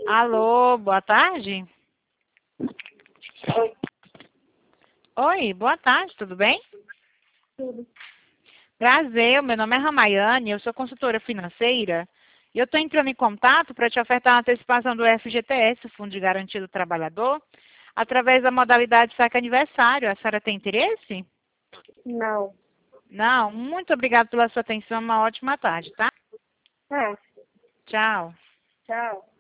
Alô, boa tarde? Oi, Oi, boa tarde, tudo bem? tudo. Prazer, meu nome é Ramayane, eu sou consultora financeira e eu estou entrando em contato para te ofertar uma antecipação do FGTS, o Fundo de Garantia do Trabalhador, através da modalidade saque aniversário. A senhora tem interesse? Não. Não? Muito obrigada pela sua atenção, uma ótima tarde, tá? Ah, Tchau. tchau.